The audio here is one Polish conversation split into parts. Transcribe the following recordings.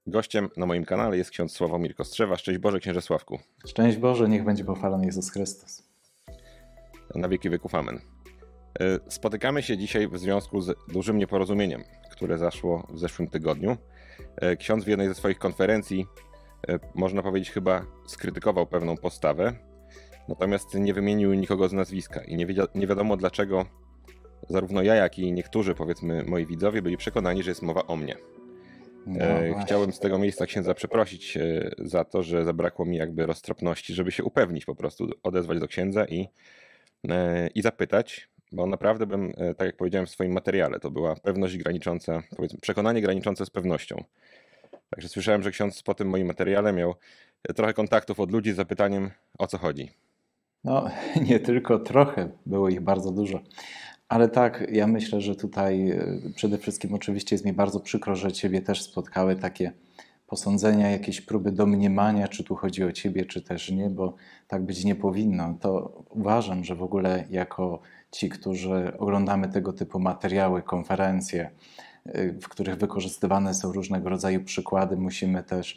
Gościem na moim kanale jest ksiądz Sławomir Kostrzewa. Szczęść Boże, księże Sławku. Szczęść Boże, niech będzie pochwalony Jezus Chrystus. Na wieki wieków amen. Spotykamy się dzisiaj w związku z dużym nieporozumieniem, które zaszło w zeszłym tygodniu. Ksiądz w jednej ze swoich konferencji, można powiedzieć, chyba skrytykował pewną postawę, natomiast nie wymienił nikogo z nazwiska i nie wiadomo dlaczego zarówno ja, jak i niektórzy, powiedzmy, moi widzowie byli przekonani, że jest mowa o mnie. Chciałem z tego miejsca księdza przeprosić za to, że zabrakło mi jakby roztropności, żeby się upewnić, po prostu odezwać do księdza i zapytać, bo naprawdę bym, tak jak powiedziałem w swoim materiale, to była pewność granicząca, powiedzmy, przekonanie graniczące z pewnością. Także słyszałem, że ksiądz po tym moim materiale miał trochę kontaktów od ludzi z zapytaniem, o co chodzi. No, nie tylko trochę, było ich bardzo dużo. Ale tak, ja myślę, że tutaj przede wszystkim oczywiście jest mi bardzo przykro, że Ciebie też spotkały takie posądzenia, jakieś próby domniemania, czy tu chodzi o Ciebie, czy też nie, bo tak być nie powinno. To uważam, że w ogóle jako ci, którzy oglądamy tego typu materiały, konferencje, w których wykorzystywane są różnego rodzaju przykłady, musimy też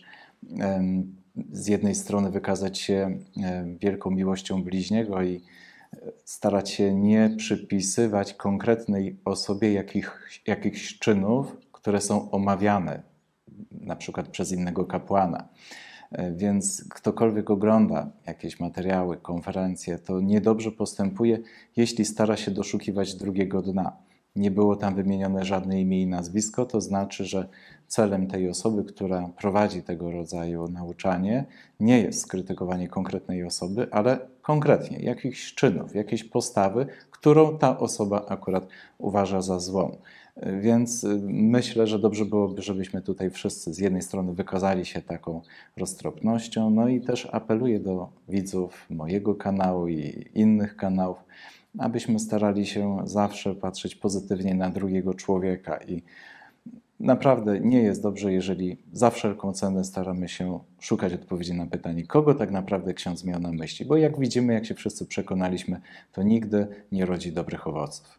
z jednej strony wykazać się wielką miłością bliźniego i starać się nie przypisywać konkretnej osobie jakichś czynów, które są omawiane, na przykład przez innego kapłana. Więc ktokolwiek ogląda jakieś materiały, konferencje, to niedobrze postępuje, jeśli stara się doszukiwać drugiego dna. Nie było tam wymienione żadne imię i nazwisko, to znaczy, że celem tej osoby, która prowadzi tego rodzaju nauczanie, nie jest skrytykowanie konkretnej osoby, ale konkretnie jakichś czynów, jakiejś postawy, którą ta osoba akurat uważa za złą. Więc myślę, że dobrze byłoby, żebyśmy tutaj wszyscy z jednej strony wykazali się taką roztropnością, no i też apeluję do widzów mojego kanału i innych kanałów, abyśmy starali się zawsze patrzeć pozytywnie na drugiego człowieka i naprawdę nie jest dobrze, jeżeli za wszelką cenę staramy się szukać odpowiedzi na pytanie, kogo tak naprawdę ksiądz miał na myśli, bo jak widzimy, jak się wszyscy przekonaliśmy, to nigdy nie rodzi dobrych owoców.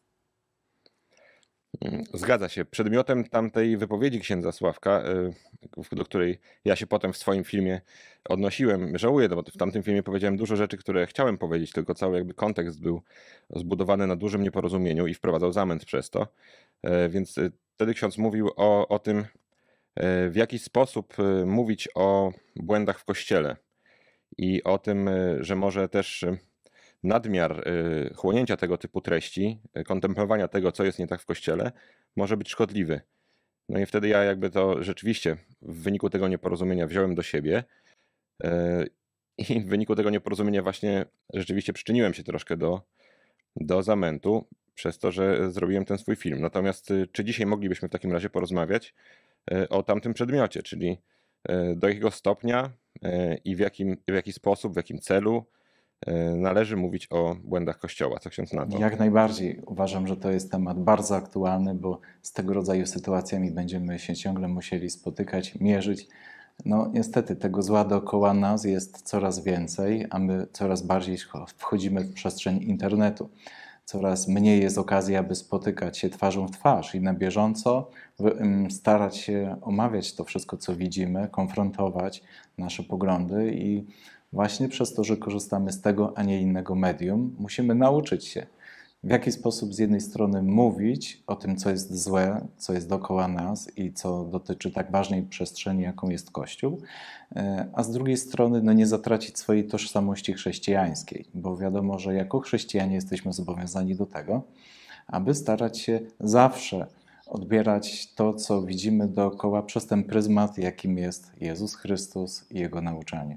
Zgadza się. Przedmiotem tamtej wypowiedzi księdza Sławka, do której ja się potem w swoim filmie odnosiłem, żałuję, bo w tamtym filmie powiedziałem dużo rzeczy, które chciałem powiedzieć, tylko cały jakby kontekst był zbudowany na dużym nieporozumieniu i wprowadzał zamęt przez to. Więc wtedy ksiądz mówił o tym, w jaki sposób mówić o błędach w Kościele i o tym, że może też nadmiar chłonięcia tego typu treści, kontemplowania tego, co jest nie tak w Kościele, może być szkodliwy. No i wtedy ja jakby to rzeczywiście w wyniku tego nieporozumienia wziąłem do siebie i w wyniku tego nieporozumienia właśnie rzeczywiście przyczyniłem się troszkę do zamętu przez to, że zrobiłem ten swój film. Natomiast czy dzisiaj moglibyśmy w takim razie porozmawiać o tamtym przedmiocie, czyli do jakiego stopnia i w jaki sposób, w jakim celu należy mówić o błędach Kościoła. Co ksiądz na to? Jak najbardziej uważam, że to jest temat bardzo aktualny, bo z tego rodzaju sytuacjami będziemy się ciągle musieli spotykać, mierzyć. No niestety tego zła dookoła nas jest coraz więcej, a my coraz bardziej wchodzimy w przestrzeń internetu. Coraz mniej jest okazji, aby spotykać się twarzą w twarz i na bieżąco starać się omawiać to wszystko, co widzimy, konfrontować nasze poglądy i właśnie przez to, że korzystamy z tego, a nie innego medium, musimy nauczyć się, w jaki sposób z jednej strony mówić o tym, co jest złe, co jest dookoła nas i co dotyczy tak ważnej przestrzeni, jaką jest Kościół, a z drugiej strony no, nie zatracić swojej tożsamości chrześcijańskiej, bo wiadomo, że jako chrześcijanie jesteśmy zobowiązani do tego, aby starać się zawsze odbierać to, co widzimy dookoła przez ten pryzmat, jakim jest Jezus Chrystus i Jego nauczanie.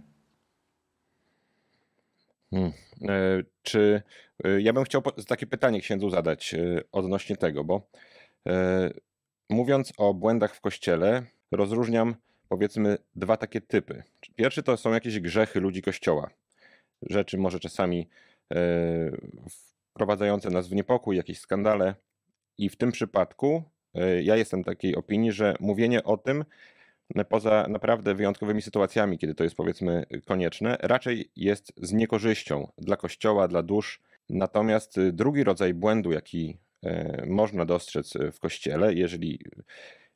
Czy ja bym chciał takie pytanie księdzu zadać odnośnie tego, bo mówiąc o błędach w Kościele, rozróżniam powiedzmy dwa takie typy. Pierwszy to są jakieś grzechy ludzi Kościoła. Rzeczy może czasami wprowadzające nas w niepokój, jakieś skandale. I w tym przypadku ja jestem takiej opinii, że mówienie o tym poza naprawdę wyjątkowymi sytuacjami, kiedy to jest powiedzmy konieczne, raczej jest z niekorzyścią dla Kościoła, dla dusz. Natomiast drugi rodzaj błędu, jaki można dostrzec w Kościele, jeżeli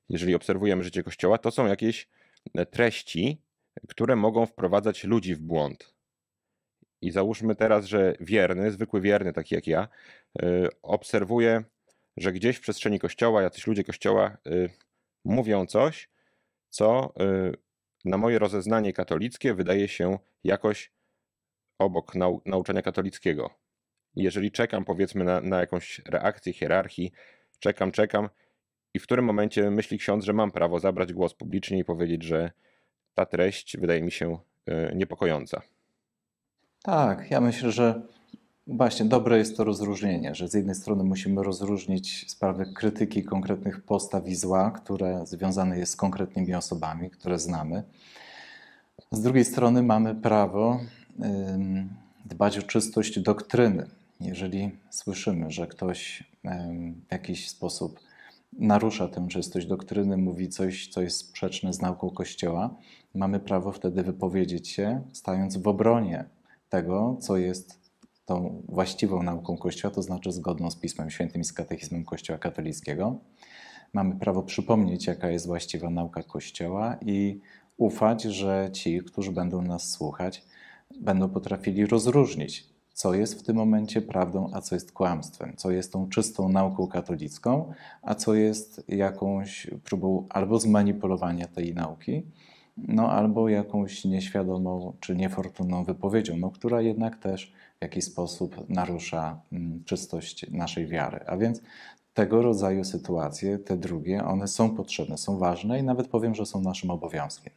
jeżeli obserwujemy życie Kościoła, to są jakieś treści, które mogą wprowadzać ludzi w błąd. I załóżmy teraz, że wierny, zwykły wierny, taki jak ja, obserwuje, że gdzieś w przestrzeni Kościoła jacyś ludzie Kościoła mówią coś, co na moje rozeznanie katolickie wydaje się jakoś obok nauczania katolickiego. I jeżeli czekam, powiedzmy, na jakąś reakcję hierarchii, czekam i w którym momencie myśli ksiądz, że mam prawo zabrać głos publicznie i powiedzieć, że ta treść wydaje mi się niepokojąca. Tak, ja myślę, że właśnie dobre jest to rozróżnienie, że z jednej strony musimy rozróżnić sprawę krytyki konkretnych postaw i zła, które związane jest z konkretnymi osobami, które znamy. Z drugiej strony mamy prawo dbać o czystość doktryny. Jeżeli słyszymy, że ktoś w jakiś sposób narusza tę czystość doktryny, mówi coś, co jest sprzeczne z nauką Kościoła, mamy prawo wtedy wypowiedzieć się, stając w obronie tego, co jest tą właściwą nauką Kościoła, to znaczy zgodną z Pismem Świętym i z katechizmem Kościoła katolickiego. Mamy prawo przypomnieć, jaka jest właściwa nauka Kościoła i ufać, że ci, którzy będą nas słuchać, będą potrafili rozróżnić, co jest w tym momencie prawdą, a co jest kłamstwem, co jest tą czystą nauką katolicką, a co jest jakąś próbą albo zmanipulowania tej nauki, albo jakąś nieświadomą czy niefortunną wypowiedzią, która jednak też w jakiś sposób narusza czystość naszej wiary. A więc tego rodzaju sytuacje, te drugie, one są potrzebne, są ważne i nawet powiem, że są naszym obowiązkiem.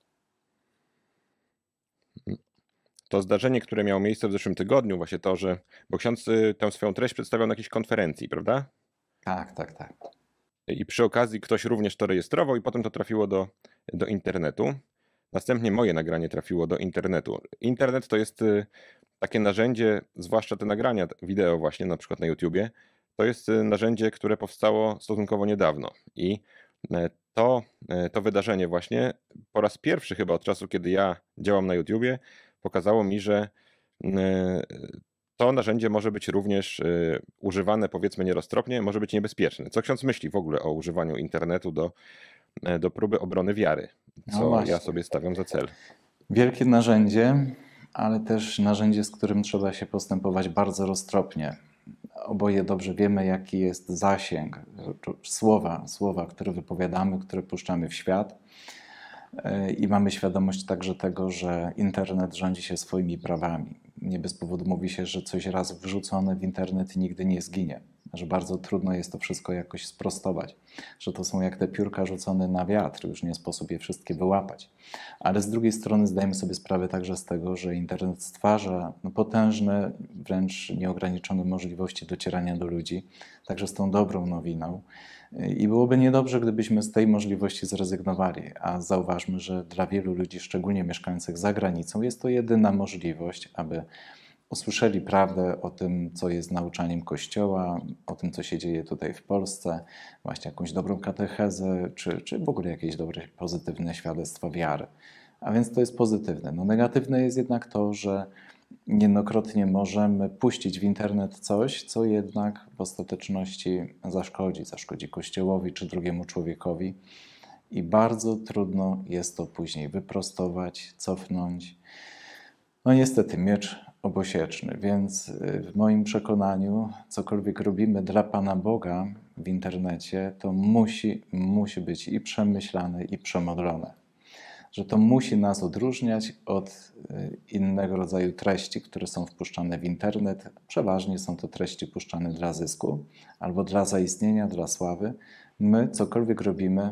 To zdarzenie, które miało miejsce w zeszłym tygodniu, właśnie to, że, bo ksiądz tę swoją treść przedstawiał na jakiejś konferencji, prawda? Tak. I przy okazji ktoś również to rejestrował i potem to trafiło do internetu. Następnie moje nagranie trafiło do internetu. Internet to jest takie narzędzie, zwłaszcza te nagrania wideo właśnie, na przykład na YouTubie, to jest narzędzie, które powstało stosunkowo niedawno. I to wydarzenie właśnie po raz pierwszy chyba od czasu, kiedy ja działam na YouTubie, pokazało mi, że to narzędzie może być również używane, powiedzmy, nieroztropnie, może być niebezpieczne. Co ksiądz myśli w ogóle o używaniu internetu do próby obrony wiary? Co ja sobie stawiam za cel. Wielkie narzędzie, ale też narzędzie, z którym trzeba się postępować bardzo roztropnie. Oboje dobrze wiemy, jaki jest zasięg słowa, które wypowiadamy, które puszczamy w świat. I mamy świadomość także tego, że internet rządzi się swoimi prawami. Nie bez powodu mówi się, że coś raz wrzucone w internet nigdy nie zginie, że bardzo trudno jest to wszystko jakoś sprostować, że to są jak te piórka rzucone na wiatr, już nie sposób je wszystkie wyłapać. Ale z drugiej strony zdajemy sobie sprawę także z tego, że internet stwarza potężne, wręcz nieograniczone możliwości docierania do ludzi, także z tą dobrą nowiną. I byłoby niedobrze, gdybyśmy z tej możliwości zrezygnowali, a zauważmy, że dla wielu ludzi, szczególnie mieszkających za granicą, jest to jedyna możliwość, aby usłyszeli prawdę o tym, co jest nauczaniem Kościoła, o tym, co się dzieje tutaj w Polsce, właśnie jakąś dobrą katechezę, czy w ogóle jakieś dobre, pozytywne świadectwa wiary. A więc to jest pozytywne. Negatywne jest jednak to, że niejednokrotnie możemy puścić w internet coś, co jednak w ostateczności zaszkodzi Kościołowi czy drugiemu człowiekowi i bardzo trudno jest to później wyprostować, cofnąć. Niestety miecz obosieczny, więc w moim przekonaniu cokolwiek robimy dla Pana Boga w internecie, to musi być i przemyślane, i przemodlone. Że to musi nas odróżniać od innego rodzaju treści, które są wpuszczane w internet. Przeważnie są to treści puszczane dla zysku albo dla zaistnienia, dla sławy. My cokolwiek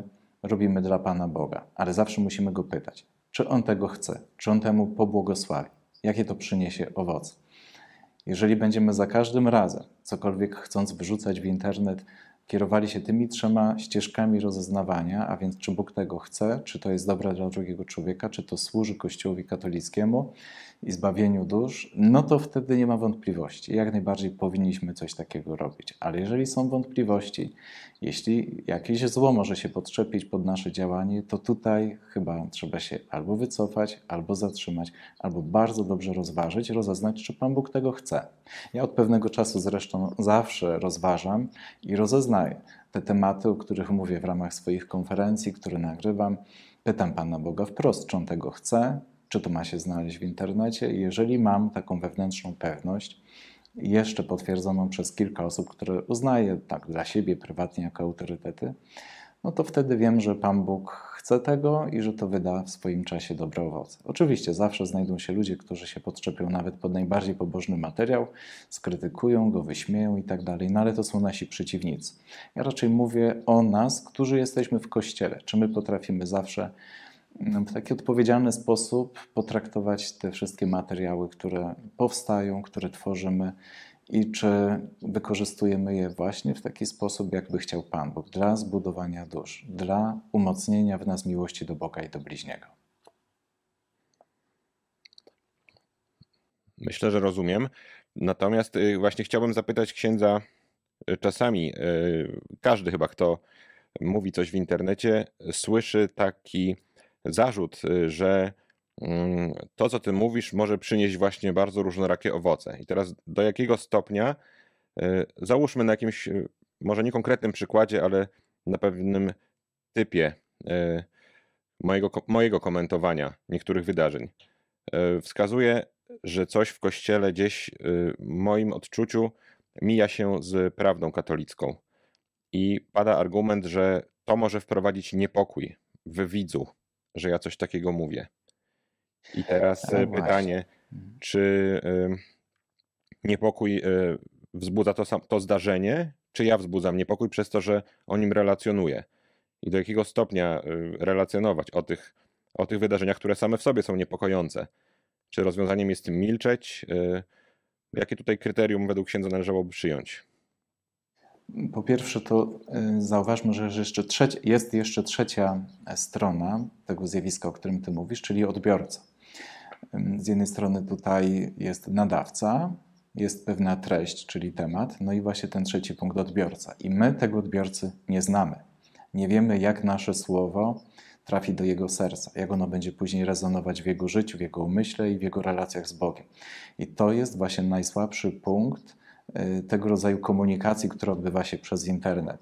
robimy dla Pana Boga, ale zawsze musimy Go pytać, czy On tego chce, czy On temu pobłogosławi, jakie to przyniesie owoce. Jeżeli będziemy za każdym razem, cokolwiek chcąc wrzucać w internet, kierowali się tymi 3 ścieżkami rozeznawania, a więc czy Bóg tego chce, czy to jest dobre dla drugiego człowieka, czy to służy Kościołowi katolickiemu i zbawieniu dusz, to wtedy nie ma wątpliwości. Jak najbardziej powinniśmy coś takiego robić. Ale jeżeli są wątpliwości, jeśli jakieś zło może się podczepić pod nasze działanie, to tutaj chyba trzeba się albo wycofać, albo zatrzymać, albo bardzo dobrze rozważyć, rozeznać, czy Pan Bóg tego chce. Ja od pewnego czasu zresztą zawsze rozważam i rozeznaję, te tematy, o których mówię w ramach swoich konferencji, które nagrywam. Pytam Pana Boga wprost, czy On tego chce, czy to ma się znaleźć w internecie. I jeżeli mam taką wewnętrzną pewność, jeszcze potwierdzoną przez kilka osób, które uznaję tak dla siebie prywatnie jako autorytety, no to wtedy wiem, że Pan Bóg chce tego i że to wyda w swoim czasie dobre owoce. Oczywiście zawsze znajdą się ludzie, którzy się podczepią nawet pod najbardziej pobożny materiał, skrytykują go, wyśmieją i tak dalej, no ale to są nasi przeciwnicy. Ja raczej mówię o nas, którzy jesteśmy w Kościele. Czy my potrafimy zawsze w taki odpowiedzialny sposób potraktować te wszystkie materiały, które powstają, które tworzymy i czy wykorzystujemy je właśnie w taki sposób, jakby chciał Pan Bóg, dla zbudowania dusz, dla umocnienia w nas miłości do Boga i do bliźniego. Myślę, że rozumiem. Natomiast właśnie chciałbym zapytać księdza, czasami każdy chyba, kto mówi coś w internecie, słyszy taki zarzut, że to, co ty mówisz, może przynieść właśnie bardzo różnorakie owoce. I teraz do jakiego stopnia, załóżmy na jakimś, może nie konkretnym przykładzie, ale na pewnym typie mojego komentowania niektórych wydarzeń, wskazuje, że coś w Kościele gdzieś w moim odczuciu mija się z prawdą katolicką. I pada argument, że to może wprowadzić niepokój w widzu, że ja coś takiego mówię. I teraz pytanie, czy niepokój wzbudza to zdarzenie, czy ja wzbudzam niepokój przez to, że o nim relacjonuję? I do jakiego stopnia relacjonować o tych wydarzeniach, które same w sobie są niepokojące? Czy rozwiązaniem jest milczeć? Jakie tutaj kryterium według księdza należałoby przyjąć? Po pierwsze, to zauważmy, że jest jeszcze trzecia strona tego zjawiska, o którym ty mówisz, czyli odbiorca. Z jednej strony tutaj jest nadawca, jest pewna treść, czyli temat, no i właśnie ten trzeci punkt, odbiorca. I my tego odbiorcy nie znamy. Nie wiemy, jak nasze słowo trafi do jego serca, jak ono będzie później rezonować w jego życiu, w jego umyśle i w jego relacjach z Bogiem. I to jest właśnie najsłabszy punkt tego rodzaju komunikacji, która odbywa się przez internet.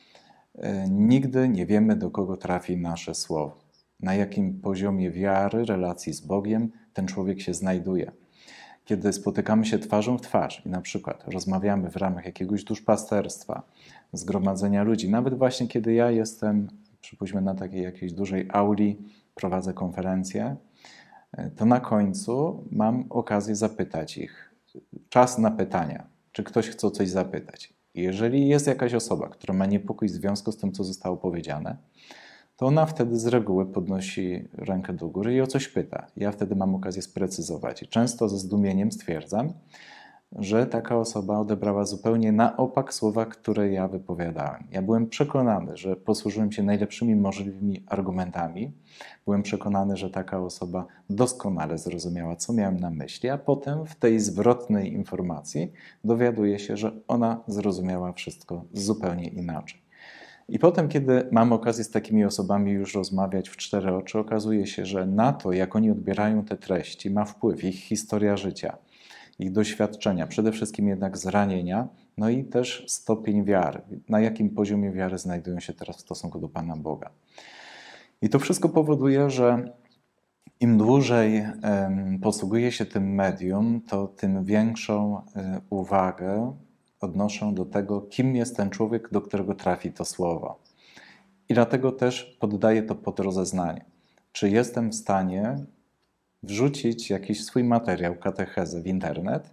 Nigdy nie wiemy, do kogo trafi nasze słowo, na jakim poziomie wiary, relacji z Bogiem ten człowiek się znajduje. Kiedy spotykamy się twarzą w twarz i na przykład rozmawiamy w ramach jakiegoś duszpasterstwa, zgromadzenia ludzi, nawet właśnie kiedy ja jestem, przypuśćmy, na takiej jakiejś dużej auli, prowadzę konferencję, to na końcu mam okazję zapytać ich. Czas na pytania. Czy ktoś chce o coś zapytać? Jeżeli jest jakaś osoba, która ma niepokój w związku z tym, co zostało powiedziane, to ona wtedy z reguły podnosi rękę do góry i o coś pyta. Ja wtedy mam okazję sprecyzować. I często ze zdumieniem stwierdzam, że taka osoba odebrała zupełnie na opak słowa, które ja wypowiadałem. Ja byłem przekonany, że posłużyłem się najlepszymi możliwymi argumentami. Byłem przekonany, że taka osoba doskonale zrozumiała, co miałem na myśli, a potem w tej zwrotnej informacji dowiaduję się, że ona zrozumiała wszystko zupełnie inaczej. I potem, kiedy mam okazję z takimi osobami już rozmawiać w cztery oczy, okazuje się, że na to, jak oni odbierają te treści, ma wpływ ich historia życia, ich doświadczenia, przede wszystkim jednak zranienia, no i też stopień wiary, na jakim poziomie wiary znajdują się teraz w stosunku do Pana Boga. I to wszystko powoduje, że im dłużej posługuję się tym medium, to tym większą uwagę odnoszę do tego, kim jest ten człowiek, do którego trafi to słowo. I dlatego też poddaję to pod rozeznanie. Czy jestem w stanie wrzucić jakiś swój materiał, katechezę w internet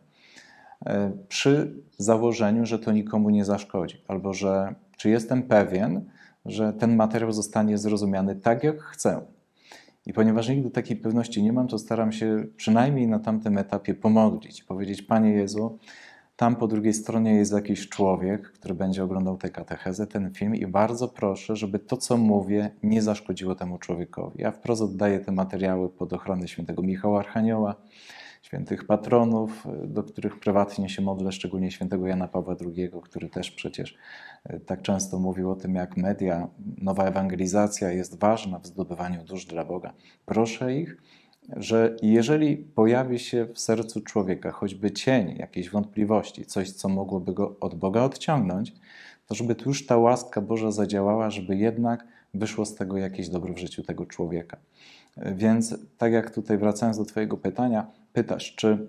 przy założeniu, że to nikomu nie zaszkodzi, albo że czy jestem pewien, że ten materiał zostanie zrozumiany tak, jak chcę. I ponieważ nigdy takiej pewności nie mam, to staram się przynajmniej na tamtym etapie pomodlić, powiedzieć: Panie Jezu, tam po drugiej stronie jest jakiś człowiek, który będzie oglądał tę katechezę, ten film i bardzo proszę, żeby to, co mówię, nie zaszkodziło temu człowiekowi. Ja wprost oddaję te materiały pod ochronę świętego Michała Archanioła, świętych patronów, do których prywatnie się modlę, szczególnie świętego Jana Pawła II, który też przecież tak często mówił o tym, jak media, nowa ewangelizacja jest ważna w zdobywaniu dusz dla Boga. Proszę ich, że jeżeli pojawi się w sercu człowieka choćby cień jakiejś wątpliwości, coś, co mogłoby go od Boga odciągnąć, to żeby tu już ta łaska Boża zadziałała, żeby jednak wyszło z tego jakieś dobro w życiu tego człowieka. Więc tak jak tutaj wracając do Twojego pytania, pytasz, czy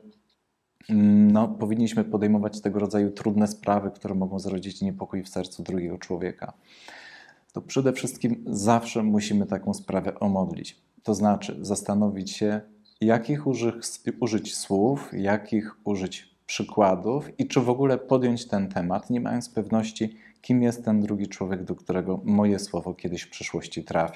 powinniśmy podejmować tego rodzaju trudne sprawy, które mogą zrodzić niepokój w sercu drugiego człowieka, to przede wszystkim zawsze musimy taką sprawę omodlić. To znaczy zastanowić się, jakich użyć słów, jakich użyć przykładów i czy w ogóle podjąć ten temat, nie mając pewności, kim jest ten drugi człowiek, do którego moje słowo kiedyś w przyszłości trafi.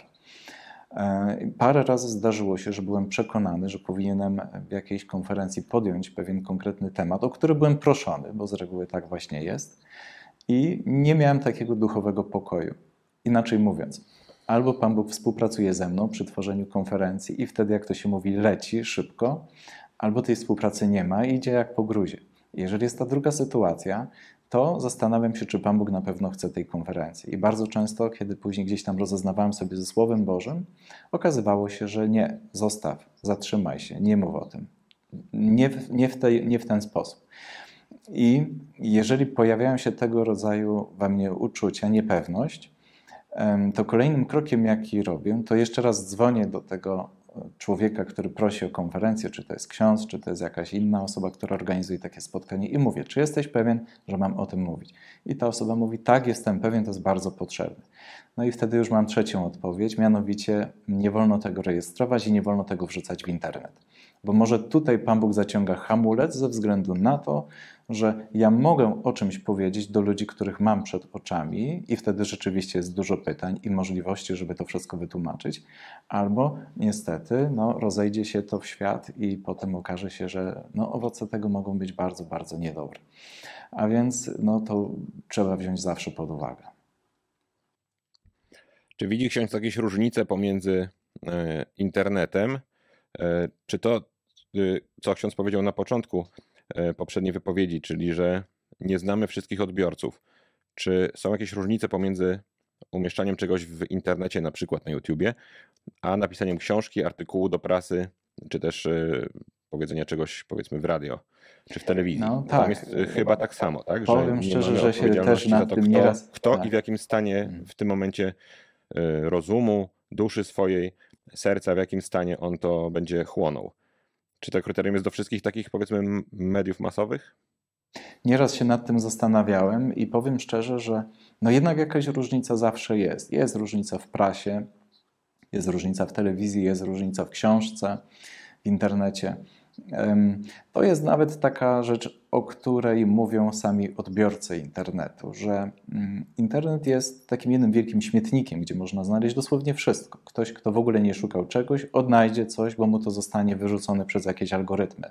Parę razy zdarzyło się, że byłem przekonany, że powinienem w jakiejś konferencji podjąć pewien konkretny temat, o który byłem proszony, bo z reguły tak właśnie jest, i nie miałem takiego duchowego pokoju. Inaczej mówiąc, albo Pan Bóg współpracuje ze mną przy tworzeniu konferencji i wtedy, jak to się mówi, leci szybko, albo tej współpracy nie ma i idzie jak po gruzie. Jeżeli jest ta druga sytuacja, to zastanawiam się, czy Pan Bóg na pewno chce tej konferencji. I bardzo często, kiedy później gdzieś tam rozeznawałem sobie ze Słowem Bożym, okazywało się, że nie, zostaw, zatrzymaj się, nie mów o tym. Nie w ten sposób. I jeżeli pojawiają się tego rodzaju we mnie uczucia, niepewność, to kolejnym krokiem, jaki robię, to jeszcze raz dzwonię do tego człowieka, który prosi o konferencję, czy to jest ksiądz, czy to jest jakaś inna osoba, która organizuje takie spotkanie i mówię, czy jesteś pewien, że mam o tym mówić? I ta osoba mówi, tak, jestem pewien, to jest bardzo potrzebne. No i wtedy już mam trzecią odpowiedź, mianowicie nie wolno tego rejestrować i nie wolno tego wrzucać w internet. Bo może tutaj Pan Bóg zaciąga hamulec ze względu na to, że ja mogę o czymś powiedzieć do ludzi, których mam przed oczami i wtedy rzeczywiście jest dużo pytań i możliwości, żeby to wszystko wytłumaczyć. Albo niestety rozejdzie się to w świat i potem okaże się, że owoce tego mogą być bardzo, bardzo niedobre. A więc to trzeba wziąć zawsze pod uwagę. Czy widzi ksiądz jakieś różnice pomiędzy internetem, czy to, co ksiądz powiedział na początku poprzedniej wypowiedzi, czyli że nie znamy wszystkich odbiorców. Czy są jakieś różnice pomiędzy umieszczaniem czegoś w internecie, na przykład na YouTubie, a napisaniem książki, artykułu do prasy, czy też powiedzenia czegoś, powiedzmy, w radio, czy w telewizji? Tak. Tam jest chyba tak samo, tak? Powiem że szczerze, nie mamy że się też nad tym kto, nieraz... kto tak. i w jakim stanie w tym momencie rozumu, duszy swojej, serca, w jakim stanie on to będzie chłonął. Czy to kryterium jest do wszystkich takich, powiedzmy, mediów masowych? Nieraz się nad tym zastanawiałem i powiem szczerze, że jednak jakaś różnica zawsze jest. Jest różnica w prasie, jest różnica w telewizji, jest różnica w książce, w internecie. To jest nawet taka rzecz, o której mówią sami odbiorcy internetu, że internet jest takim jednym wielkim śmietnikiem, gdzie można znaleźć dosłownie wszystko. Ktoś, kto w ogóle nie szukał czegoś, odnajdzie coś, bo mu to zostanie wyrzucone przez jakieś algorytmy.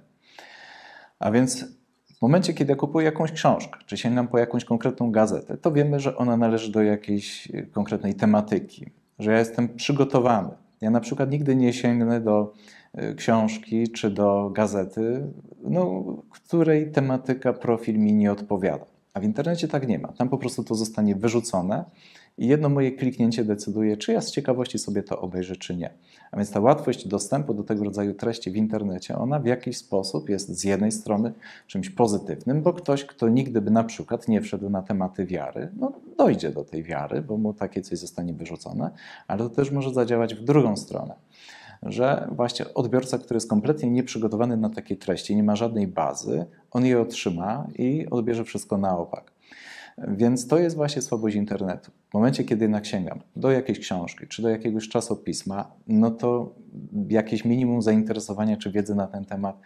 A więc w momencie, kiedy ja kupuję jakąś książkę, czy sięgam po jakąś konkretną gazetę, to wiemy, że ona należy do jakiejś konkretnej tematyki, że ja jestem przygotowany. Ja na przykład nigdy nie sięgnę do książki czy do gazety, której tematyka, profil mi nie odpowiada. A w internecie tak nie ma. Tam po prostu to zostanie wyrzucone i jedno moje kliknięcie decyduje, czy ja z ciekawości sobie to obejrzę, czy nie. A więc ta łatwość dostępu do tego rodzaju treści w internecie, ona w jakiś sposób jest z jednej strony czymś pozytywnym, bo ktoś, kto nigdy by na przykład nie wszedł na tematy wiary, dojdzie do tej wiary, bo mu takie coś zostanie wyrzucone, ale to też może zadziałać w drugą stronę, że właśnie odbiorca, który jest kompletnie nieprzygotowany na takie treści, nie ma żadnej bazy, on je otrzyma i odbierze wszystko na opak. Więc to jest właśnie słabość internetu. W momencie, kiedy jednak sięgam do jakiejś książki czy do jakiegoś czasopisma, to jakieś minimum zainteresowania czy wiedzy na ten temat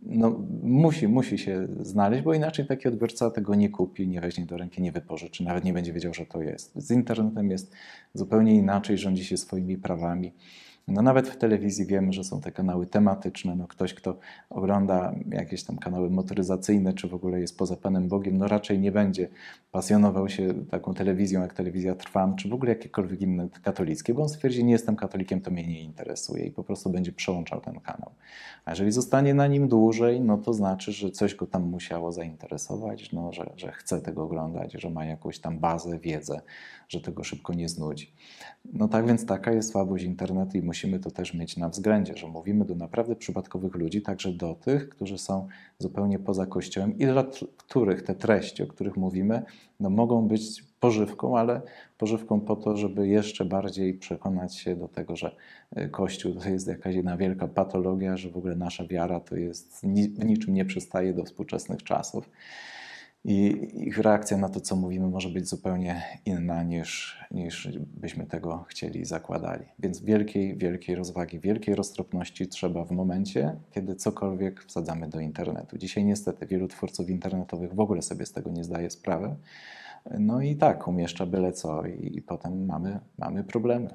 musi się znaleźć, bo inaczej taki odbiorca tego nie kupi, nie weźmie do ręki, nie wypożyczy, nawet nie będzie wiedział, że to jest. Z internetem jest zupełnie inaczej, rządzi się swoimi prawami. Nawet w telewizji wiemy, że są te kanały tematyczne. Ktoś, kto ogląda jakieś tam kanały motoryzacyjne, czy w ogóle jest poza Panem Bogiem, raczej nie będzie pasjonował się taką telewizją, jak Telewizja Trwam, czy w ogóle jakiekolwiek inne katolickie, bo on stwierdzi, nie jestem katolikiem, to mnie nie interesuje i po prostu będzie przełączał ten kanał. A jeżeli zostanie na nim dłużej, to znaczy, że coś go tam musiało zainteresować, że chce tego oglądać, że ma jakąś tam bazę, wiedzę, że tego szybko nie znudzi. Tak więc taka jest słabość internetu i musimy to też mieć na względzie, że mówimy do naprawdę przypadkowych ludzi, także do tych, którzy są zupełnie poza Kościołem i dla których te treści, o których mówimy, mogą być pożywką, ale pożywką po to, żeby jeszcze bardziej przekonać się do tego, że Kościół to jest jakaś jedna wielka patologia, że w ogóle nasza wiara to jest w niczym nie przystaje do współczesnych czasów. I ich reakcja na to, co mówimy, może być zupełnie inna niż byśmy tego chcieli i zakładali. Więc wielkiej rozwagi, wielkiej roztropności trzeba w momencie, kiedy cokolwiek wsadzamy do internetu. Dzisiaj niestety wielu twórców internetowych w ogóle sobie z tego nie zdaje sprawy. No i tak, umieszcza byle co i potem mamy problemy.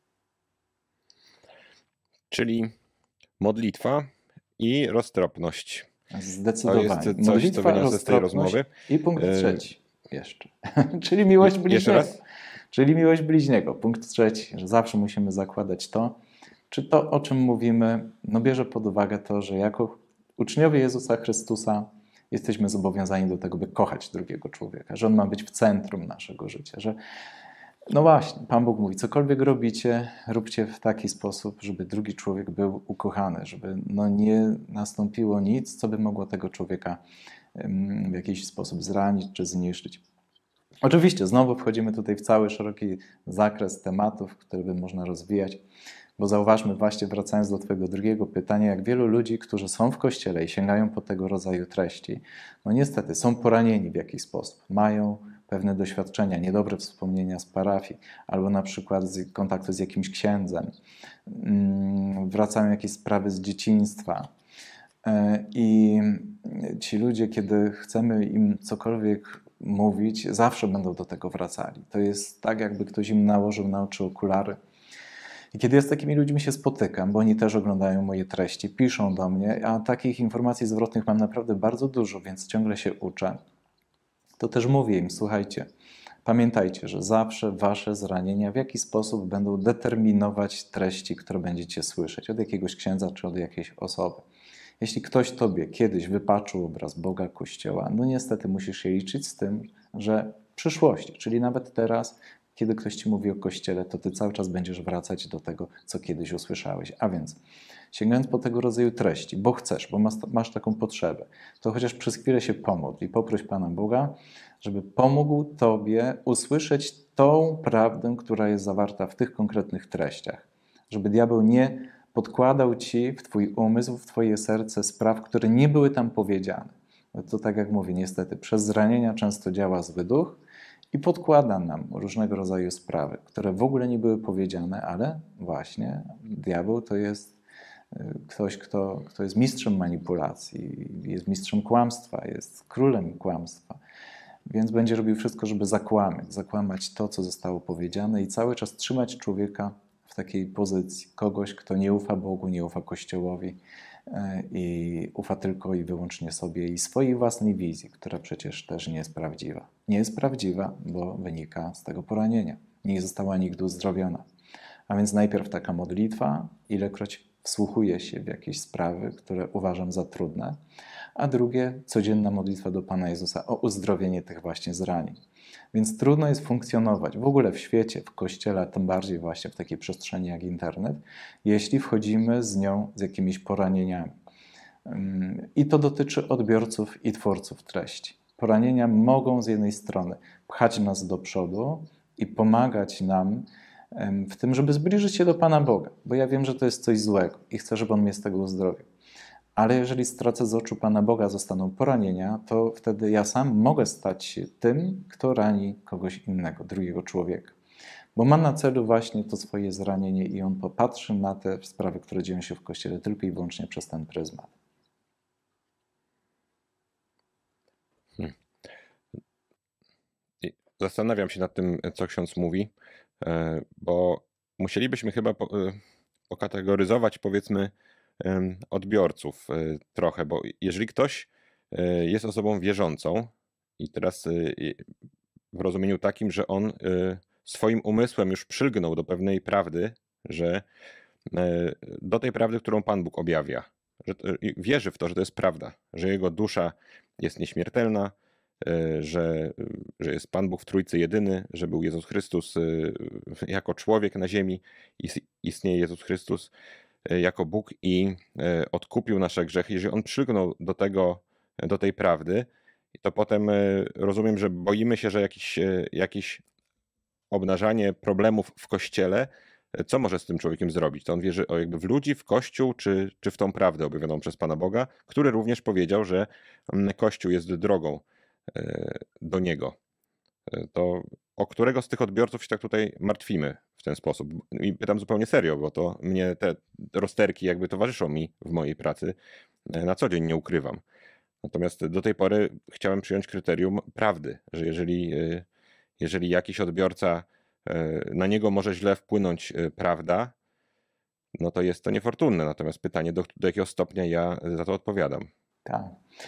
Czyli modlitwa i roztropność. Zdecydowanie. To jest coś, Modlitwa, co wyniosę z tej roztropność rozmowy. I punkt trzeci jeszcze, czyli miłość bliźniego. Jeszcze raz? Czyli miłość bliźniego. Punkt trzeci, że zawsze musimy zakładać to, czy to, o czym mówimy, no bierze pod uwagę to, że jako uczniowie Jezusa Chrystusa jesteśmy zobowiązani do tego, by kochać drugiego człowieka, że on ma być w centrum naszego życia, że no właśnie, Pan Bóg mówi, cokolwiek robicie, róbcie w taki sposób, żeby drugi człowiek był ukochany, żeby no nie nastąpiło nic, co by mogło tego człowieka w jakiś sposób zranić czy zniszczyć. Oczywiście znowu wchodzimy tutaj w cały szeroki zakres tematów, które by można rozwijać, bo zauważmy właśnie, wracając do Twojego drugiego pytania, jak wielu ludzi, którzy są w Kościele i sięgają po tego rodzaju treści, no niestety są poranieni w jakiś sposób, mają pewne doświadczenia, niedobre wspomnienia z parafii, albo na przykład z kontaktu z jakimś księdzem, wracają jakieś sprawy z dzieciństwa. I ci ludzie, kiedy chcemy im cokolwiek mówić, zawsze będą do tego wracali. To jest tak, jakby ktoś im nałożył na oczy okulary. I kiedy ja z takimi ludźmi się spotykam, bo oni też oglądają moje treści, piszą do mnie, a takich informacji zwrotnych mam naprawdę bardzo dużo, więc ciągle się uczę, to też mówię im, słuchajcie, pamiętajcie, że zawsze wasze zranienia w jakiś sposób będą determinować treści, które będziecie słyszeć od jakiegoś księdza czy od jakiejś osoby. Jeśli ktoś tobie kiedyś wypaczył obraz Boga, Kościoła, no niestety musisz się liczyć z tym, że w przyszłości, czyli nawet teraz, kiedy ktoś ci mówi o Kościele, to ty cały czas będziesz wracać do tego, co kiedyś usłyszałeś. A więc sięgając po tego rodzaju treści, bo chcesz, bo masz taką potrzebę, to chociaż przez chwilę się pomódl i poproś Pana Boga, żeby pomógł tobie usłyszeć tą prawdę, która jest zawarta w tych konkretnych treściach. Żeby diabeł nie podkładał ci w twój umysł, w twoje serce spraw, które nie były tam powiedziane. Bo to tak jak mówię, niestety przez zranienia często działa zły duch i podkłada nam różnego rodzaju sprawy, które w ogóle nie były powiedziane, ale właśnie diabeł to jest ktoś, kto jest mistrzem manipulacji, jest mistrzem kłamstwa, jest królem kłamstwa. Więc będzie robił wszystko, żeby zakłamać to, co zostało powiedziane i cały czas trzymać człowieka w takiej pozycji kogoś, kto nie ufa Bogu, nie ufa Kościołowi i ufa tylko i wyłącznie sobie i swojej własnej wizji, która przecież też nie jest prawdziwa. Nie jest prawdziwa, bo wynika z tego poranienia. Nie została nigdy uzdrowiona. A więc najpierw taka modlitwa, ilekroć wsłuchuję się w jakieś sprawy, które uważam za trudne, a drugie, codzienna modlitwa do Pana Jezusa o uzdrowienie tych właśnie zranień. Więc trudno jest funkcjonować w ogóle w świecie, w Kościele, a tym bardziej właśnie w takiej przestrzeni jak internet, jeśli wchodzimy z nią z jakimiś poranieniami. I to dotyczy odbiorców i twórców treści. Poranienia mogą z jednej strony pchać nas do przodu i pomagać nam w tym, żeby zbliżyć się do Pana Boga, bo ja wiem, że to jest coś złego i chcę, żeby On mnie z tego uzdrowił. Ale jeżeli stracę z oczu Pana Boga, zostaną poranienia, to wtedy ja sam mogę stać się tym, kto rani kogoś innego, drugiego człowieka. Bo ma na celu właśnie to swoje zranienie i on popatrzy na te sprawy, które dzieją się w Kościele tylko i wyłącznie przez ten pryzmat. Zastanawiam się nad tym, co ksiądz mówi, bo musielibyśmy chyba pokategoryzować, powiedzmy, odbiorców trochę, bo jeżeli ktoś jest osobą wierzącą i teraz w rozumieniu takim, że on swoim umysłem już przylgnął do pewnej prawdy, że do tej prawdy, którą Pan Bóg objawia, że wierzy w to, że to jest prawda, że jego dusza jest nieśmiertelna, że jest Pan Bóg w Trójcy jedyny, że był Jezus Chrystus jako człowiek na ziemi, istnieje Jezus Chrystus jako Bóg i odkupił nasze grzechy. Jeżeli on przylgnął do tej prawdy I to potem rozumiem, że boimy się, że jakieś obnażanie problemów w Kościele, co może z tym człowiekiem zrobić? To on wierzy jakby w ludzi, w Kościół, czy w tą prawdę objawioną przez Pana Boga, który również powiedział, że Kościół jest drogą do Niego. To o którego z tych odbiorców się tak tutaj martwimy w ten sposób? I pytam zupełnie serio, bo to mnie te rozterki jakby towarzyszą mi w mojej pracy na co dzień, nie ukrywam. Natomiast do tej pory chciałem przyjąć kryterium prawdy, że jeżeli jakiś odbiorca, na niego może źle wpłynąć prawda, no to jest to niefortunne. Natomiast pytanie, do jakiego stopnia ja za to odpowiadam. Tak.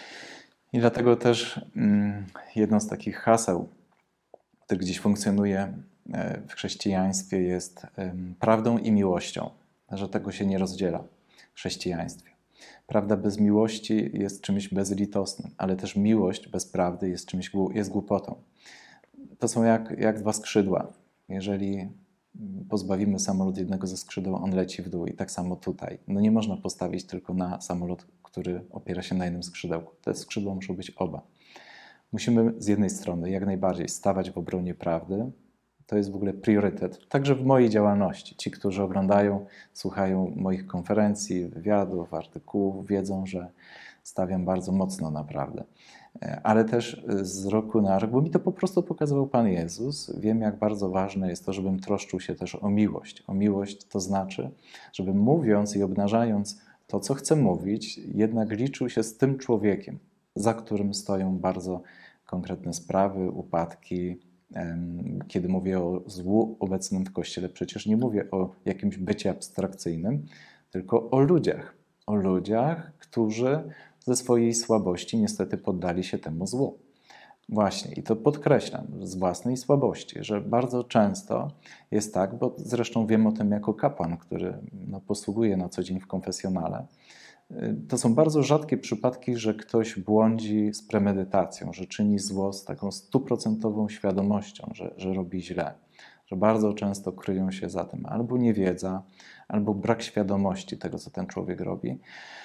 I dlatego też jedno z takich haseł, które gdzieś funkcjonuje w chrześcijaństwie, jest prawdą i miłością, że tego się nie rozdziela w chrześcijaństwie. Prawda bez miłości jest czymś bezlitosnym, ale też miłość bez prawdy jest głupotą. To są jak dwa skrzydła. Jeżeli pozbawimy samolot jednego ze skrzydeł, on leci w dół i tak samo tutaj. No nie można postawić tylko na samolot, który opiera się na jednym skrzydełku. Te skrzydła muszą być oba. Musimy z jednej strony jak najbardziej stawać w obronie prawdy. To jest w ogóle priorytet, także w mojej działalności. Ci, którzy oglądają, słuchają moich konferencji, wywiadów, artykułów, wiedzą, że stawiam bardzo mocno na prawdę. Ale też z roku na rok, bo mi to po prostu pokazywał Pan Jezus, wiem, jak bardzo ważne jest to, żebym troszczył się też o miłość. O miłość to znaczy, żebym mówiąc i obnażając to, co chcę mówić, jednak liczył się z tym człowiekiem, za którym stoją bardzo konkretne sprawy, upadki. Kiedy mówię o złu obecnym w Kościele, przecież nie mówię o jakimś bycie abstrakcyjnym, tylko o ludziach. O ludziach, którzy ze swojej słabości niestety poddali się temu złu. Właśnie, i to podkreślam, z własnej słabości, że bardzo często jest tak, bo zresztą wiem o tym jako kapłan, który posługuje na co dzień w konfesjonale. To są bardzo rzadkie przypadki, że ktoś błądzi z premedytacją, że czyni zło z taką 100% świadomością, że robi źle. Że bardzo często kryją się za tym albo niewiedza, albo brak świadomości tego, co ten człowiek robi.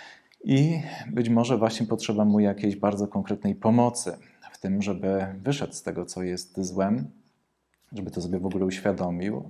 I być może właśnie potrzeba mu jakiejś bardzo konkretnej pomocy w tym, żeby wyszedł z tego, co jest złem, żeby to sobie w ogóle uświadomił.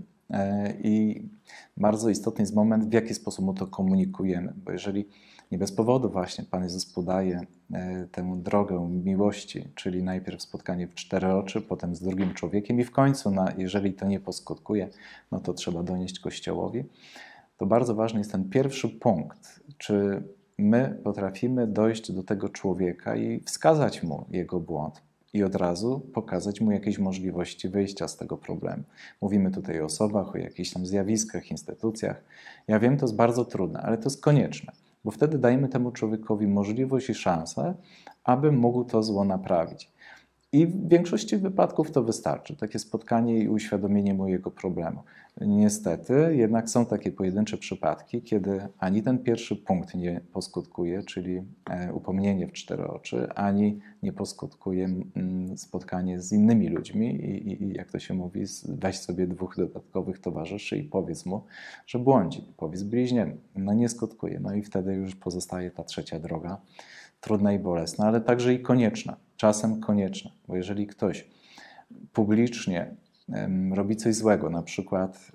I bardzo istotny jest moment, w jaki sposób mu to komunikujemy, bo jeżeli nie bez powodu właśnie Pan Jezus podaje tę drogę miłości, czyli najpierw spotkanie w 4 oczy, potem z drugim człowiekiem i w końcu, jeżeli to nie poskutkuje, no to trzeba donieść Kościołowi, to bardzo ważny jest ten pierwszy punkt, czy my potrafimy dojść do tego człowieka i wskazać mu jego błąd i od razu pokazać mu jakieś możliwości wyjścia z tego problemu. Mówimy tutaj o osobach, o jakichś tam zjawiskach, instytucjach. Ja wiem, to jest bardzo trudne, ale to jest konieczne, bo wtedy dajemy temu człowiekowi możliwość i szansę, aby mógł to zło naprawić. I w większości wypadków to wystarczy, takie spotkanie i uświadomienie mu jego problemu. Niestety, jednak są takie pojedyncze przypadki, kiedy ani ten pierwszy punkt nie poskutkuje, czyli upomnienie w 4 oczy, ani nie poskutkuje spotkanie z innymi ludźmi i jak to się mówi, weź sobie 2 dodatkowych towarzyszy i powiedz mu, że błądzi, powiedz bliźniemu. No nie skutkuje, no i wtedy już pozostaje ta trzecia droga, trudna i bolesna, ale także i konieczna, czasem konieczna, bo jeżeli ktoś publicznie robi coś złego, na przykład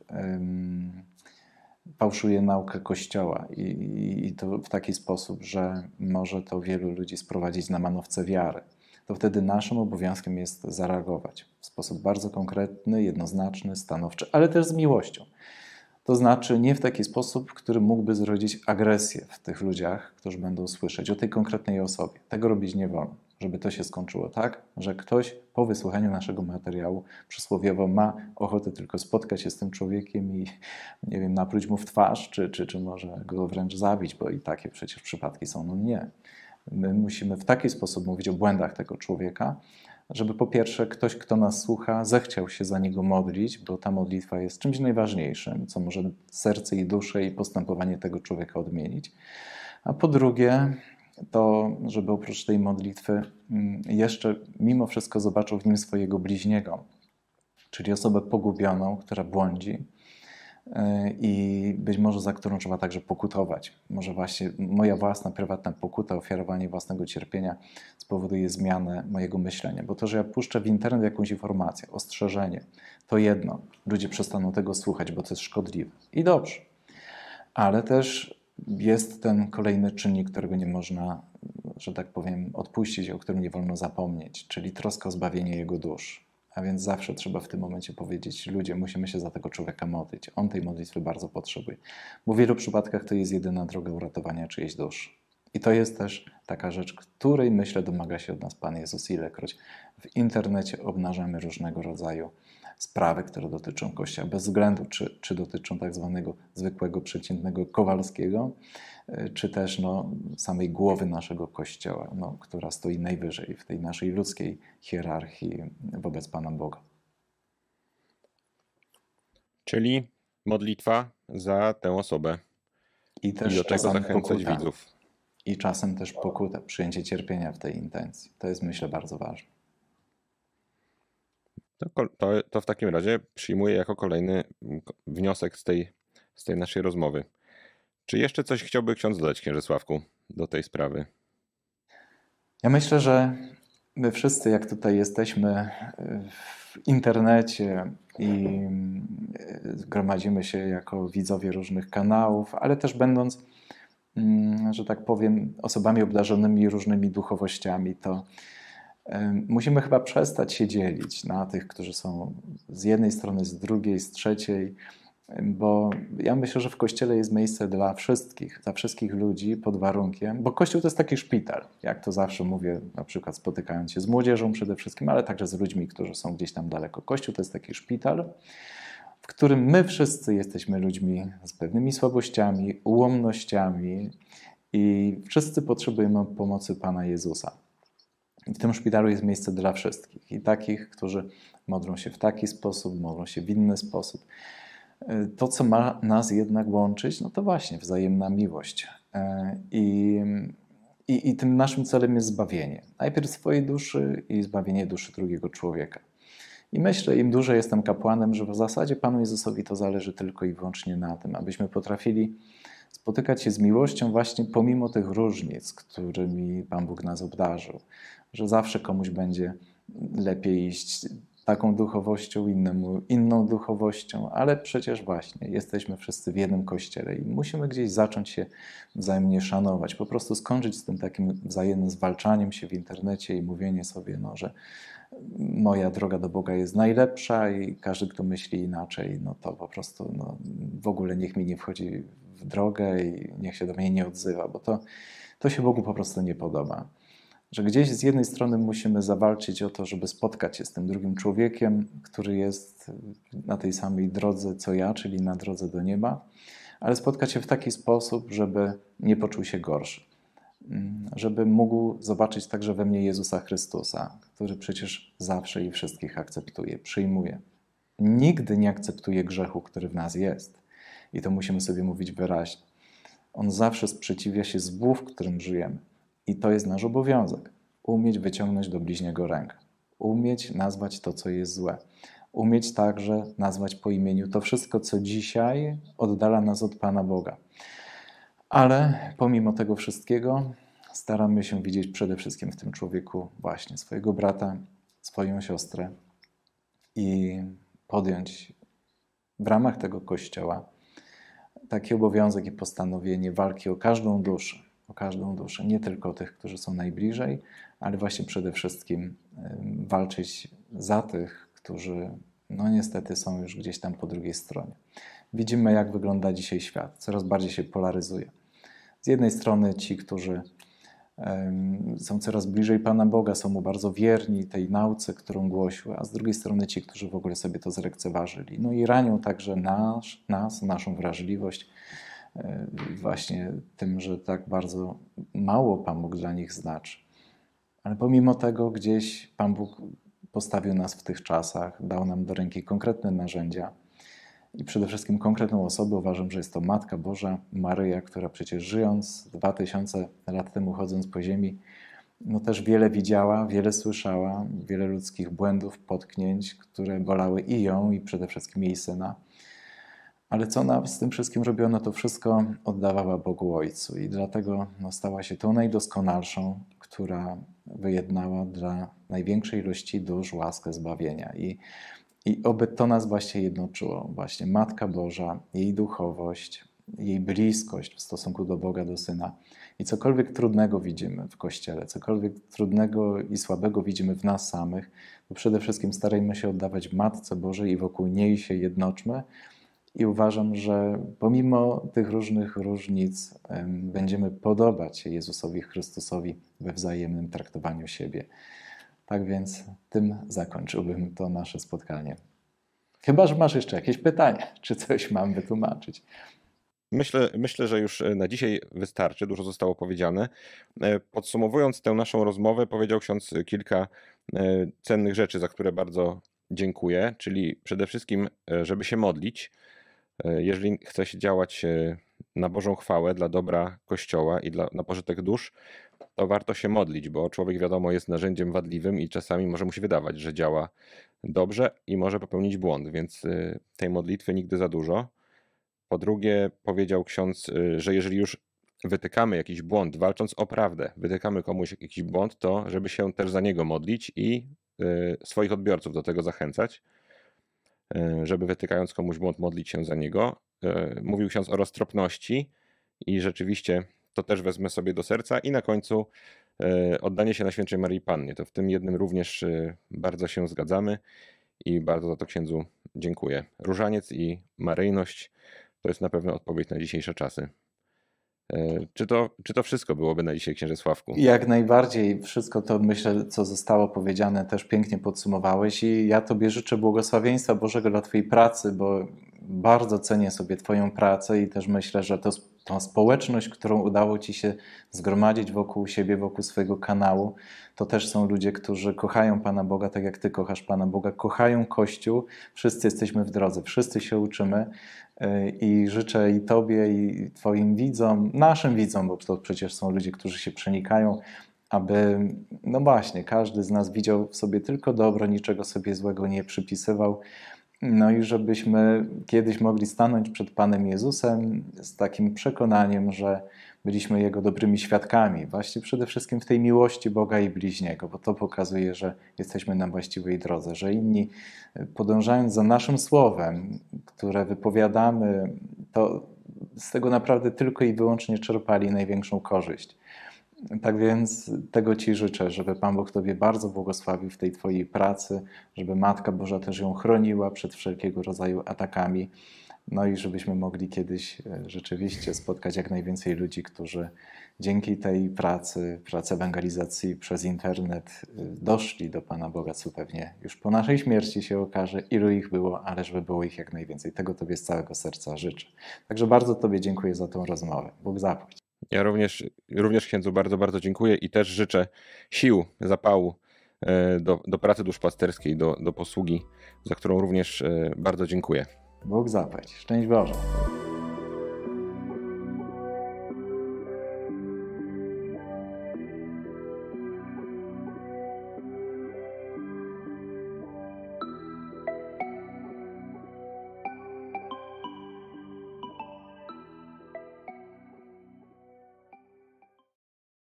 fałszuje naukę Kościoła i to w taki sposób, że może to wielu ludzi sprowadzić na manowce wiary, to wtedy naszym obowiązkiem jest zareagować w sposób bardzo konkretny, jednoznaczny, stanowczy, ale też z miłością. To znaczy nie w taki sposób, który mógłby zrodzić agresję w tych ludziach, którzy będą słyszeć o tej konkretnej osobie. Tego robić nie wolno, żeby to się skończyło tak, że ktoś po wysłuchaniu naszego materiału przysłowiowo ma ochotę tylko spotkać się z tym człowiekiem i, nie wiem, napluć mu w twarz, czy może go wręcz zabić, bo i takie przecież przypadki są. No nie. My musimy w taki sposób mówić o błędach tego człowieka, żeby po pierwsze ktoś, kto nas słucha, zechciał się za niego modlić, bo ta modlitwa jest czymś najważniejszym, co może serce i duszę i postępowanie tego człowieka odmienić. A po drugie, to żeby oprócz tej modlitwy jeszcze mimo wszystko zobaczył w nim swojego bliźniego, czyli osobę pogubioną, która błądzi, i być może za którą trzeba także pokutować. Może właśnie moja własna, prywatna pokuta, ofiarowanie własnego cierpienia spowoduje zmianę mojego myślenia. Bo to, że ja puszczę w internet jakąś informację, ostrzeżenie, to jedno. Ludzie przestaną tego słuchać, bo to jest szkodliwe. I dobrze. Ale też jest ten kolejny czynnik, którego nie można, że tak powiem, odpuścić, o którym nie wolno zapomnieć, czyli troska o zbawienie jego dusz. A więc zawsze trzeba w tym momencie powiedzieć, ludzie, musimy się za tego człowieka modlić. On tej modlitwy bardzo potrzebuje. Bo w wielu przypadkach to jest jedyna droga uratowania czyjejś duszy. I to jest też taka rzecz, której, myślę, domaga się od nas Pan Jezus. Ilekroć w internecie obnażamy różnego rodzaju sprawy, które dotyczą Kościoła, bez względu czy dotyczą tak zwanego zwykłego, przeciętnego Kowalskiego, czy też samej głowy naszego Kościoła, która stoi najwyżej w tej naszej ludzkiej hierarchii wobec Pana Boga. Czyli modlitwa za tę osobę. I też do tego czasami zachęcać pokuta. widzów. I czasem też pokuta, przyjęcie cierpienia w tej intencji. To jest, myślę, bardzo ważne. To w takim razie przyjmuję jako kolejny wniosek z tej naszej rozmowy. Czy jeszcze coś chciałby ksiądz dodać, księże Sławku, do tej sprawy? Ja myślę, że my wszyscy, jak tutaj jesteśmy w internecie i gromadzimy się jako widzowie różnych kanałów, ale też będąc, że tak powiem, osobami obdarzonymi różnymi duchowościami, to musimy chyba przestać się dzielić na tych, którzy są z jednej strony, z drugiej, z trzeciej, bo ja myślę, że w Kościele jest miejsce dla wszystkich ludzi pod warunkiem, bo Kościół to jest taki szpital, jak to zawsze mówię, na przykład spotykając się z młodzieżą przede wszystkim, ale także z ludźmi, którzy są gdzieś tam daleko. Kościół to jest taki szpital, w którym my wszyscy jesteśmy ludźmi z pewnymi słabościami, ułomnościami i wszyscy potrzebujemy pomocy Pana Jezusa. I w tym szpitalu jest miejsce dla wszystkich. I takich, którzy modlą się w taki sposób, modlą się w inny sposób. To, co ma nas jednak łączyć, to właśnie wzajemna miłość. I tym naszym celem jest zbawienie. Najpierw swojej duszy i zbawienie duszy drugiego człowieka. I myślę, im dłużej jestem kapłanem, że w zasadzie Panu Jezusowi to zależy tylko i wyłącznie na tym, abyśmy potrafili spotykać się z miłością właśnie pomimo tych różnic, którymi Pan Bóg nas obdarzył. Że zawsze komuś będzie lepiej iść taką duchowością, innemu inną duchowością, ale przecież właśnie jesteśmy wszyscy w jednym Kościele i musimy gdzieś zacząć się wzajemnie szanować. Po prostu skończyć z tym takim wzajemnym zwalczaniem się w internecie i mówienie sobie, że moja droga do Boga jest najlepsza i każdy, kto myśli inaczej, to po prostu w ogóle niech mi nie wchodzi w drogę i niech się do mnie nie odzywa, bo to się Bogu po prostu nie podoba. Że gdzieś z jednej strony musimy zawalczyć o to, żeby spotkać się z tym drugim człowiekiem, który jest na tej samej drodze co ja, czyli na drodze do nieba, ale spotkać się w taki sposób, żeby nie poczuł się gorszy. Żeby mógł zobaczyć także we mnie Jezusa Chrystusa, który przecież zawsze i wszystkich akceptuje, przyjmuje. Nigdy nie akceptuje grzechu, który w nas jest. I to musimy sobie mówić wyraźnie. On zawsze sprzeciwia się złu, w którym żyjemy. I to jest nasz obowiązek. Umieć wyciągnąć do bliźniego rękę. Umieć nazwać to, co jest złe. Umieć także nazwać po imieniu to wszystko, co dzisiaj oddala nas od Pana Boga. Ale pomimo tego wszystkiego staramy się widzieć przede wszystkim w tym człowieku właśnie swojego brata, swoją siostrę i podjąć w ramach tego Kościoła taki obowiązek i postanowienie walki o każdą duszę, nie tylko tych, którzy są najbliżej, ale właśnie przede wszystkim walczyć za tych, którzy niestety są już gdzieś tam po drugiej stronie. Widzimy, jak wygląda dzisiaj świat. Coraz bardziej się polaryzuje. Z jednej strony ci, którzy są coraz bliżej Pana Boga, są Mu bardzo wierni tej nauce, którą głosił, a z drugiej strony ci, którzy w ogóle sobie to zlekceważyli. I ranią także naszą wrażliwość właśnie tym, że tak bardzo mało Pan Bóg dla nich znaczy. Ale pomimo tego gdzieś Pan Bóg postawił nas w tych czasach, dał nam do ręki konkretne narzędzia i przede wszystkim konkretną osobę. Uważam, że jest to Matka Boża, Maryja, która przecież żyjąc 2000 lat temu, chodząc po ziemi, też wiele widziała, wiele słyszała, wiele ludzkich błędów, potknięć, które bolały i ją, i przede wszystkim jej syna. Ale co ona z tym wszystkim robiła? No to wszystko oddawała Bogu Ojcu i dlatego stała się tą najdoskonalszą, która wyjednała dla największej ilości dusz łaskę zbawienia. I oby to nas właśnie jednoczyło. Właśnie Matka Boża, jej duchowość, jej bliskość w stosunku do Boga, do Syna. I cokolwiek trudnego widzimy w Kościele, cokolwiek trudnego i słabego widzimy w nas samych, to przede wszystkim starajmy się oddawać Matce Bożej i wokół niej się jednoczmy. I uważam, że pomimo tych różnych różnic będziemy podobać się Jezusowi Chrystusowi we wzajemnym traktowaniu siebie. Tak więc tym zakończyłbym to nasze spotkanie. Chyba że masz jeszcze jakieś pytania, czy coś mam wytłumaczyć. Myślę, że już na dzisiaj wystarczy, dużo zostało powiedziane. Podsumowując tę naszą rozmowę, powiedział ksiądz kilka cennych rzeczy, za które bardzo dziękuję, czyli przede wszystkim, żeby się modlić. Jeżeli chce się działać na Bożą chwałę, dla dobra Kościoła i na pożytek dusz, to warto się modlić, bo człowiek, wiadomo, jest narzędziem wadliwym i czasami może mu się wydawać, że działa dobrze i może popełnić błąd, więc tej modlitwy nigdy za dużo. Po drugie, powiedział ksiądz, że jeżeli już wytykamy jakiś błąd, walcząc o prawdę, wytykamy komuś jakiś błąd, to żeby się też za niego modlić i swoich odbiorców do tego zachęcać, żeby wytykając komuś błąd, modlić się za niego. Mówił ksiądz o roztropności i rzeczywiście to też wezmę sobie do serca. I na końcu oddanie się Najświętszej Maryi Pannie. To w tym jednym również bardzo się zgadzamy i bardzo za to księdzu dziękuję. Różaniec i maryjność to jest na pewno odpowiedź na dzisiejsze czasy. Czy to wszystko byłoby na dzisiaj, księże Sławku? Jak najbardziej. Wszystko to, myślę, co zostało powiedziane, też pięknie podsumowałeś i ja Tobie życzę błogosławieństwa Bożego dla Twojej pracy, bo bardzo cenię sobie Twoją pracę i też myślę, że tą społeczność, którą udało Ci się zgromadzić wokół siebie, wokół swojego kanału, to też są ludzie, którzy kochają Pana Boga, tak jak Ty kochasz Pana Boga, kochają Kościół, wszyscy jesteśmy w drodze, wszyscy się uczymy i życzę i Tobie, i Twoim widzom, naszym widzom, bo to przecież są ludzie, którzy się przenikają, aby, no właśnie, każdy z nas widział w sobie tylko dobro, niczego sobie złego nie przypisywał. No i żebyśmy kiedyś mogli stanąć przed Panem Jezusem z takim przekonaniem, że byliśmy Jego dobrymi świadkami, właśnie przede wszystkim w tej miłości Boga i bliźniego, bo to pokazuje, że jesteśmy na właściwej drodze, że inni, podążając za naszym słowem, które wypowiadamy, to z tego naprawdę tylko i wyłącznie czerpali największą korzyść. Tak więc tego Ci życzę, żeby Pan Bóg Tobie bardzo błogosławił w tej Twojej pracy, żeby Matka Boża też ją chroniła przed wszelkiego rodzaju atakami, no i żebyśmy mogli kiedyś rzeczywiście spotkać jak najwięcej ludzi, którzy dzięki tej pracy ewangelizacji przez internet doszli do Pana Boga, co pewnie już po naszej śmierci się okaże, ilu ich było, ale żeby było ich jak najwięcej. Tego Tobie z całego serca życzę. Także bardzo Tobie dziękuję za tą rozmowę. Bóg zapłać. Ja również księdzu bardzo, bardzo dziękuję i też życzę sił, zapału do pracy duszpasterskiej, do posługi, za którą również bardzo dziękuję. Bóg zapłać. Szczęść Boże.